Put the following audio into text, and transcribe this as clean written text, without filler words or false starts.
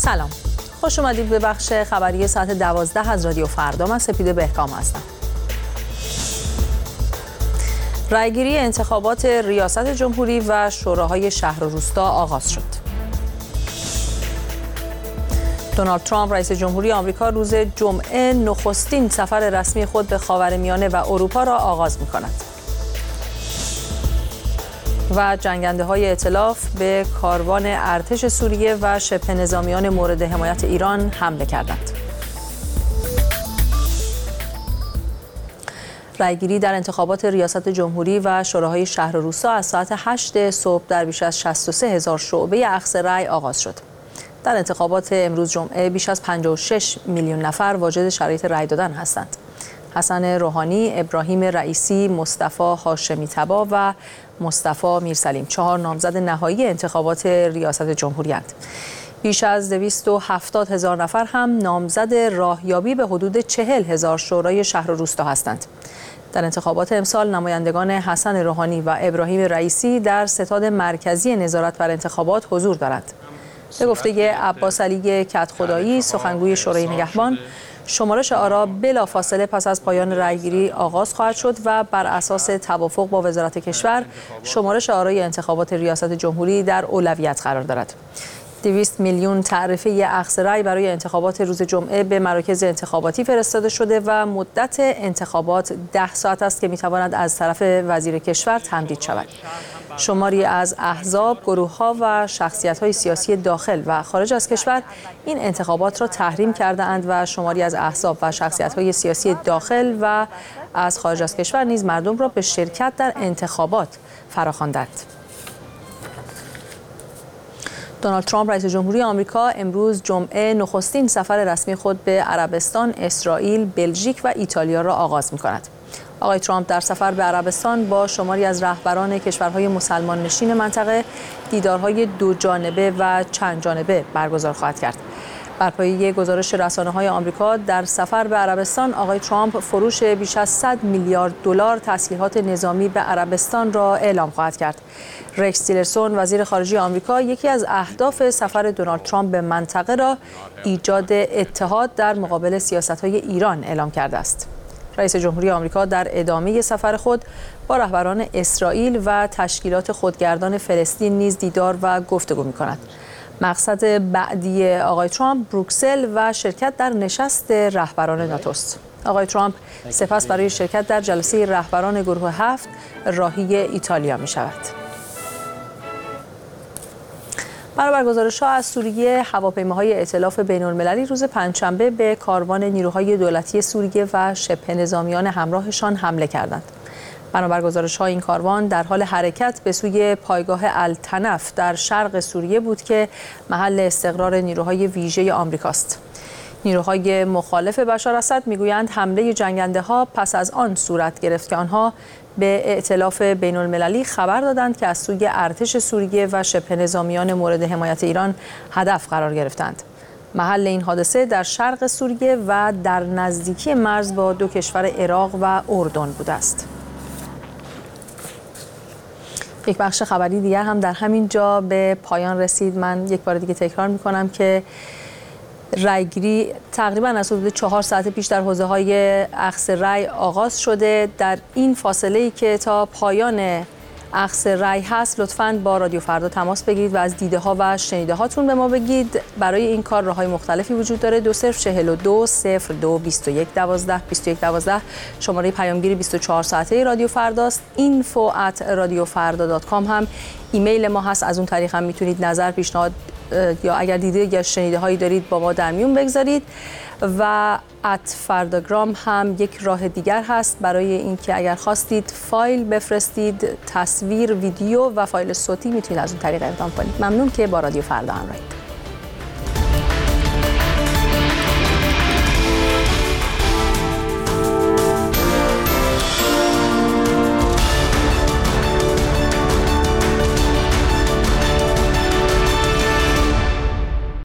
سلام، خوش اومدید به بخش خبری ساعت 12 از رادیو فردا. من سپیده بهکام هستم. رأیگیری انتخابات ریاست جمهوری و شوراهای شهر و روستا آغاز شد. دونالد ترامپ رئیس جمهوری آمریکا روز جمعه نخستین سفر رسمی خود به خاورمیانه و اروپا را آغاز می‌کند. و جنگنده‌های ائتلاف به کاروان ارتش سوریه و شبه نظامیان مورد حمایت ایران حمله کردند. رأیگیری در انتخابات ریاست جمهوری و شوراهای شهر و روستا از ساعت 8 صبح در بیش از 63,000 شعبه اخذ رأی آغاز شد. در انتخابات امروز جمعه بیش از 56 میلیون نفر واجد شرایط رأی دادن هستند. حسن روحانی، ابراهیم رئیسی، مصطفی هاشمی طبا و مصطفی میرسلیم 4 نامزد نهایی انتخابات ریاست جمهوری اند. بیش از 270,000 نفر هم نامزد راهیابی به حدود 40,000 شورای شهر و روستا هستند. در انتخابات امسال نمایندگان حسن روحانی و ابراهیم رئیسی در ستاد مرکزی نظارت بر انتخابات حضور دارند. به گفته عباس علی کدخدایی، سخنگوی شورای نگهبان، شمارش آرا بلافاصله پس از پایان رأیگیری آغاز خواهد شد و بر اساس توافق با وزارت کشور شمارش آرای انتخابات ریاست جمهوری در اولویت قرار دارد. 200 میلیون تعرفه اخذ رأی برای انتخابات روز جمعه به مراکز انتخاباتی فرستاده شده و مدت انتخابات 10 ساعت است که میتواند از طرف وزیر کشور تمدید شود. شماری از احزاب، گروه‌ها و شخصیت‌های سیاسی داخل و خارج از کشور این انتخابات را تحریم کرده‌اند و شماری از احزاب و شخصیت‌های سیاسی داخل و از خارج از کشور نیز مردم را به شرکت در انتخابات فراخواندند. دونالد ترامپ رئیس جمهوری آمریکا امروز جمعه نخستین سفر رسمی خود به عربستان، اسرائیل، بلژیک و ایتالیا را آغاز می‌کند. آقای ترامپ در سفر به عربستان با شماری از رهبران کشورهای مسلمان نشین منطقه دیدارهای دو جانبه و چند جانبه برگزار خواهد کرد. بر پایه گزارش رسانه‌های آمریکا در سفر به عربستان، آقای ترامپ فروش بیش از 100 میلیارد دلار تسلیحات نظامی به عربستان را اعلام خواهد کرد. رکس تیلرسون وزیر خارجه آمریکا یکی از اهداف سفر دونالد ترامپ به منطقه را ایجاد اتحاد در مقابل سیاست‌های ایران اعلام کرده است. رئیس جمهوری آمریکا در ادامه سفر خود با رهبران اسرائیل و تشکیلات خودگردان فلسطین نیز دیدار و گفتگو می‌کند. مقصد بعدی آقای ترامپ بروکسل و شرکت در نشست رهبران ناتوست. آقای ترامپ سپس برای شرکت در جلسه رهبران گروه 7 راهی ایتالیا می‌شود. بنابر گزارش‌ها از سوریه، هواپیماهای ائتلاف بین‌المللی روز پنجشنبه به کاروان نیروهای دولتی سوریه و شبه نظامیان همراهشان حمله کردند. بنابر گزارش‌ها این کاروان در حال حرکت به سوی پایگاه التنف در شرق سوریه بود که محل استقرار نیروهای ویژه آمریکاست. نیروهای مخالف بشار اسد میگویند حمله جنگنده‌ها پس از آن صورت گرفت که آنها به ائتلاف بین‌المللی خبر دادند که از سوی ارتش سوریه و شبه نظامیان مورد حمایت ایران هدف قرار گرفتند. محل این حادثه در شرق سوریه و در نزدیکی مرز با دو کشور عراق و اردن بوده است. یک بخش خبری دیگر هم در همین جا به پایان رسید. من یک بار دیگه تکرار می‌کنم که رأیگیری تقریباً از حدود 4 ساعت پیش در حوزه‌های اخذ رأی آغاز شده. در این فاصله‌ای که تا پایان اخذ رأی هست لطفاً با رادیو فردا تماس بگیرید و از دیده‌ها و شنیده‌هاتون به ما بگید. برای این کار راه‌های مختلفی وجود داره. 2042 02 21 12 21 12 شماره پیامگیری 24 ساعته رادیو فرداست. info@radiofarda.com هم ایمیل ما هست. از اون طریق هم میتونید نظر، پیشنهاد یا اگر دیده یا شنیده هایی دارید با ما در میون بگذارید. و @فرداگرام هم یک راه دیگر هست برای اینکه اگر خواستید فایل بفرستید، تصویر، ویدیو و فایل صوتی، میتونید از اون طریق اقدام کنید. ممنون که با رادیو فردا همراهید.